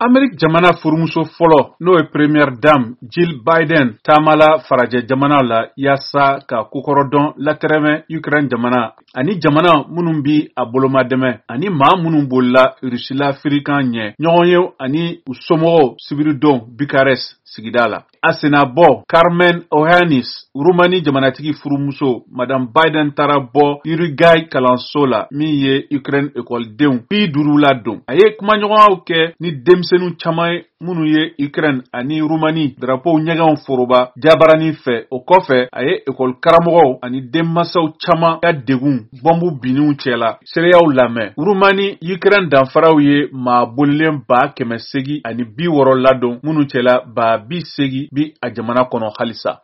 Amérique jamana furumuso fɔlɔ n'o ye Première Dame Jill Biden taamala farajɛ jamana la yaasa ka kokɔrɔdɔn latɛrɛmɛ Ukraine jamana ani jamana minnu bi a bolomadɛmɛ ani maa minnu bolila Rusila firikan ɲɛ ɲɔgɔn ye ani u somɔgɔw sibiridon Bucarest sigida la. A senabɔ Carmen Ohanis Rumani jamanatigi furumuso Madame Biden taara bɔ Uruguay kalanso la min ye Ukraine ekɔlidenw 50 la don. A ye kumaɲɔgɔnyaw kɛ ni denmisɛnninw caman ye minnu ye Ukraine ani Rumani drapeau ɲɛgɛnw foroba jabarani fɛ. O kɔfɛ a ye ekɔli karamɔgɔw ani denmansaw caman ka degun bɔnbu binniw cɛla seereyaw lamɛn. Rumani Ukraine danfaraw ye maa bolilen 860 ani 60 ladon minnu cɛla 280 bi a jamana kɔnɔ halisa.